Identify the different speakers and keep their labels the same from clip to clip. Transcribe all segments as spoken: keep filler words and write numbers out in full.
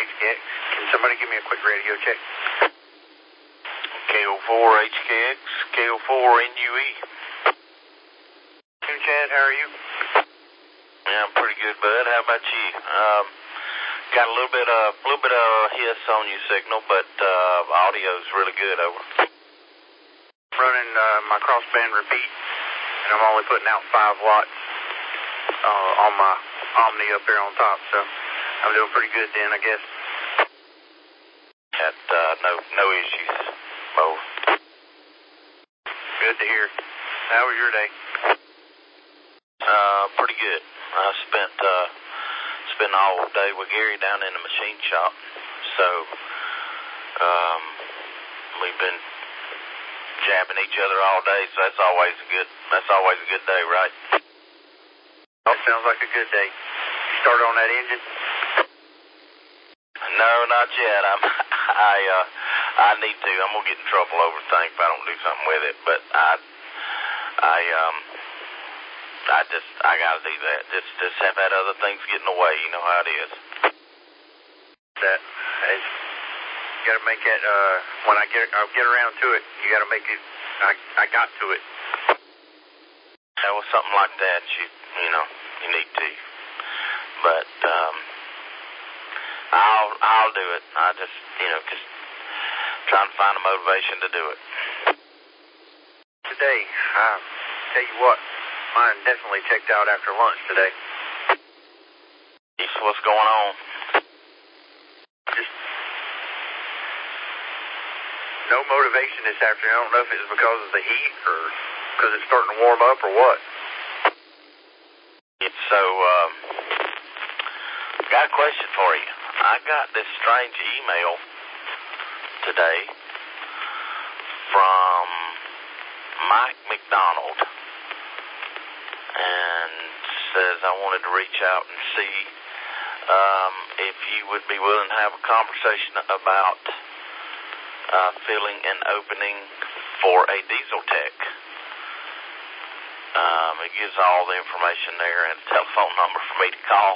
Speaker 1: H K X. Can somebody give me a quick radio check?
Speaker 2: K O four H K X, K O four N U E.
Speaker 1: Hey, Chad, how are you?
Speaker 2: Yeah, I'm pretty good, bud. How about you? Um, got a little bit of, little bit of hiss on your signal, but uh, audio's really good. Over.
Speaker 1: Running uh, my crossband repeat, and I'm only putting out five watts uh, on my Omni up here on top, so I'm doing pretty good then, I guess.
Speaker 2: Got uh, no no issues, Mo.
Speaker 1: Good to hear. How was your day?
Speaker 2: Uh, pretty good. I spent uh, spent all day with Gary down in the machine shop, so um, we've been jabbing each other all day. So that's always a good that's always a good day, right?
Speaker 1: That sounds like a good day. You started on that engine?
Speaker 2: No, not yet. I'm I uh I need to. I'm gonna get in trouble over the thing if I don't do something with it. But I I um. I just, I gotta do that. Just, just have had other things get in the way. You know how it is.
Speaker 1: That, it's, you gotta make it, uh, when I get, I'll get around to it, you gotta make it, I, I got to it.
Speaker 2: That was something like that, you, you know, you need to. But, um, I'll, I'll do it. I just, you know, just trying to find a motivation to do it.
Speaker 1: Today, I tell you what, mine definitely checked out after lunch today.
Speaker 2: So what's going on?
Speaker 1: Just no motivation this afternoon. I don't know if it's because of the heat or because it's starting to warm up or what.
Speaker 2: It's so, um, got a question for you. I got this strange email today from Mike McDonald. And says I wanted to reach out and see um, if you would be willing to have a conversation about uh, filling an opening for a diesel tech. Um, it gives all the information there and a telephone number for me to call.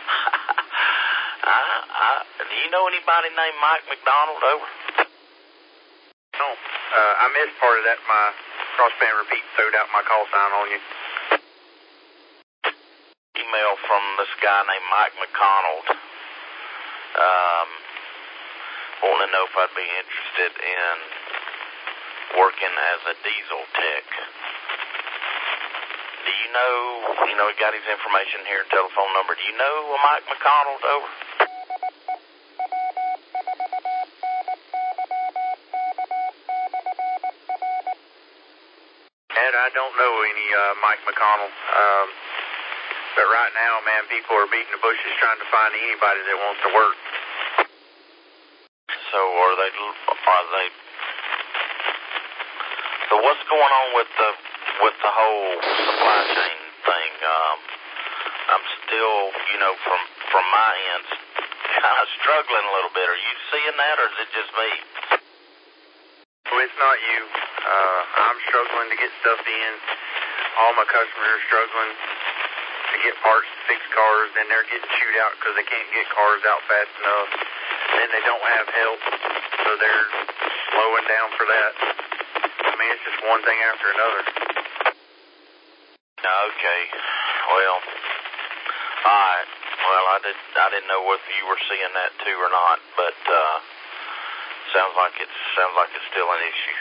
Speaker 2: I, I, do you know anybody named Mike McDonald over?
Speaker 1: No. Uh, I missed part of that. My crossband repeat throwed out my call sign on you.
Speaker 2: Email from this guy named Mike McDonald, um, wanting to know if I'd be interested in working as a diesel tech. Do you know, you know, he got his information here, telephone number. Do you know a Mike McDonald over?
Speaker 1: Ed, I don't know any uh, Mike McConnell. Um, But right now, man, people are beating the bushes trying to find anybody that wants to work.
Speaker 2: So are they, are they, so what's going on with the, with the whole supply chain thing? Um, I'm still, you know, from, from my end, kind of struggling a little bit. Are you seeing that, or is it just me?
Speaker 1: Well, it's not you. Uh, I'm struggling to get stuff in. All my customers are struggling to get parts to fix cars, then they're getting chewed out because they can't get cars out fast enough. Then they don't have help, so they're slowing down for that. I mean, it's just one thing after another.
Speaker 2: Okay. Well, all right. Well, I did. I didn't know whether you were seeing that too or not, but uh, sounds like it's sounds like it's still an issue.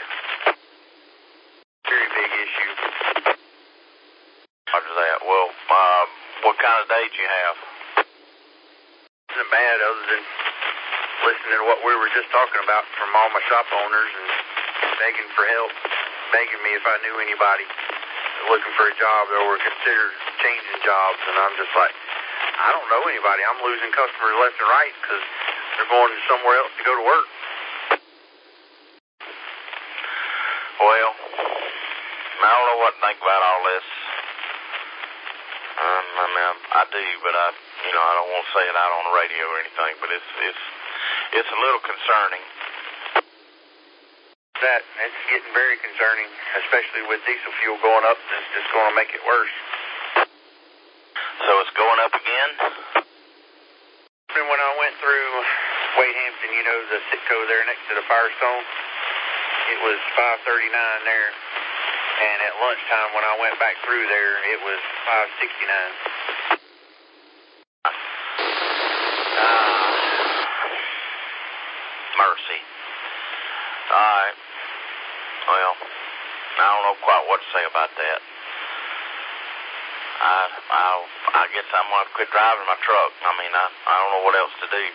Speaker 1: Very big issue.
Speaker 2: After that, well, uh, what kind of day did you have?
Speaker 1: Isn't bad other than listening to what we were just talking about from all my shop owners and begging for help, begging me if I knew anybody looking for a job or were considered changing jobs, and I'm just like, I don't know anybody. I'm losing customers left and right because they're going somewhere else to go to work.
Speaker 2: Well, I don't know what to think about all this. Um, I mean, I, I do, but I, you know, I don't want to say it out on the radio or anything, but it's, it's, it's a little concerning.
Speaker 1: That, it's getting very concerning, especially with diesel fuel going up. It's just going to make it worse.
Speaker 2: So it's going up again?
Speaker 1: And when I went through the Sitco there next to the Firestone. It was five thirty-nine there, and at lunchtime when I went back through there, it was five sixty-nine.
Speaker 2: Ah, mercy. All right. Well, I don't know quite what to say about that. I, I, I guess I'm going to quit driving my truck. I mean, I, I don't know what else to do.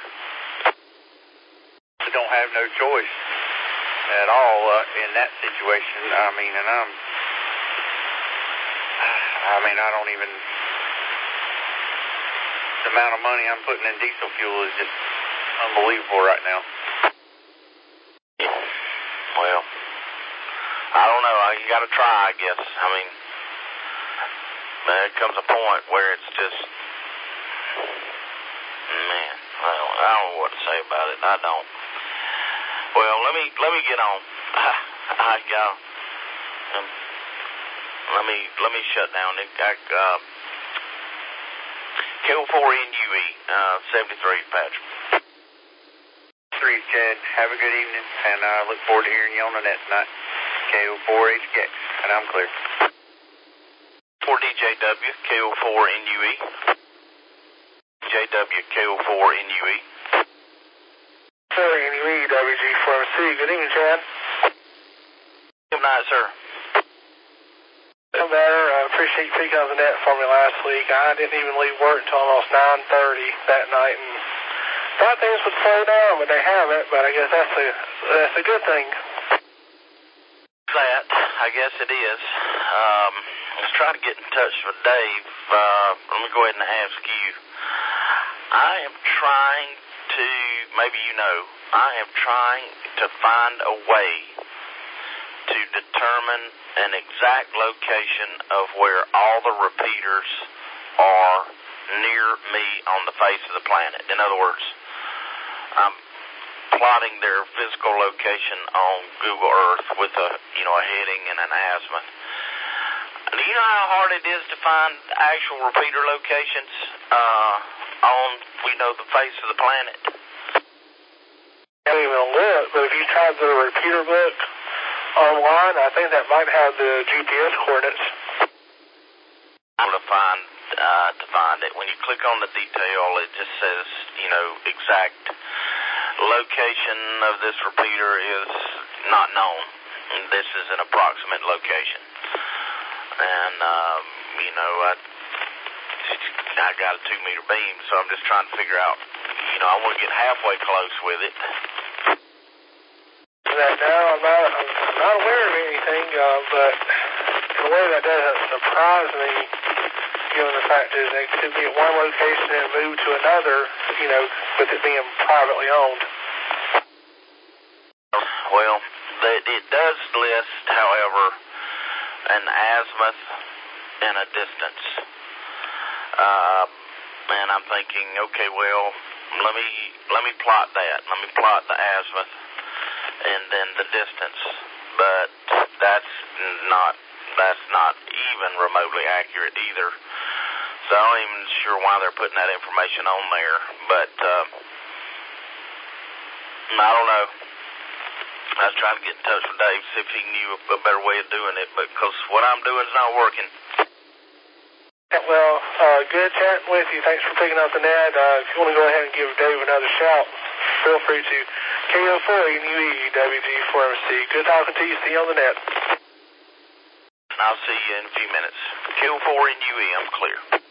Speaker 1: I don't have no choice at all uh, in that situation. I mean, and I'm, I mean, I don't even, the amount of money I'm putting in diesel fuel is just unbelievable right now.
Speaker 2: Well, I don't know. You got to try, I guess. I mean, there comes a point where it's just, man, I don't, I don't know what to say about it. I don't. Well, let me let me get on. I, I got. Um, let me let me shut down. I, uh, K O four N U E uh, seventy-three, Patrick.
Speaker 1: Three, Chad. Have a good evening, and I uh, look forward to hearing you on the net tonight. K O four H K, and I'm clear.
Speaker 2: For D J W, K O four N U E. D J W, K O four N U E.
Speaker 3: four N U E, W G four M C. Good evening, Chad.
Speaker 2: Good night, sir.
Speaker 3: No matter. I appreciate you picking up the net for me last week. I didn't even leave work until almost nine thirty that night, and thought things would slow down, but they haven't. But I guess that's a that's a good thing.
Speaker 2: That, I guess it is. Um, I was trying to get in touch with Dave. Uh, let me go ahead and ask you. I am trying to, maybe you know, I am trying to find a way to determine an exact location of where all the repeaters are near me on the face of the planet. In other words, I'm plotting their physical location on Google Earth with a, you know, a heading and an azimuth. Do you know how hard it is to find actual repeater locations uh, on, you know, the face of the planet?
Speaker 3: I don't even look, but if you try the repeater book online, I think that might have the G P S coordinates.
Speaker 2: I'm to find uh, to find it. When you click on the detail, it just says, you know, exact location of this repeater is not known. This is an approximate location. And, um, you know, I, I got a two meter beam, so I'm just trying to figure out, you know, I want to get halfway close with it.
Speaker 3: That now, I'm not, I'm not aware of anything, uh, but in a way that doesn't surprise me, given the fact is they could be at one location and move to another, you know, with it being privately owned.
Speaker 2: Well, it does list, however, an azimuth and a distance. Uh, and I'm thinking, okay, well, let me let me plot that. Let me plot the azimuth and then the distance. But that's not that's not even remotely accurate either. So I'm not even sure why they're putting that information on there. But uh, I don't know. I was trying to get in touch with Dave, see if he knew a better way of doing it, because what I'm doing is not working.
Speaker 3: Well, uh, good chatting with you. Thanks for picking up the net. Uh, if you want to go ahead and give Dave another shout, feel free to. K O four N U E, W G four M C. Good talking to you. See you on the net.
Speaker 2: I'll see you in a few minutes. K O four N U E, I'm clear.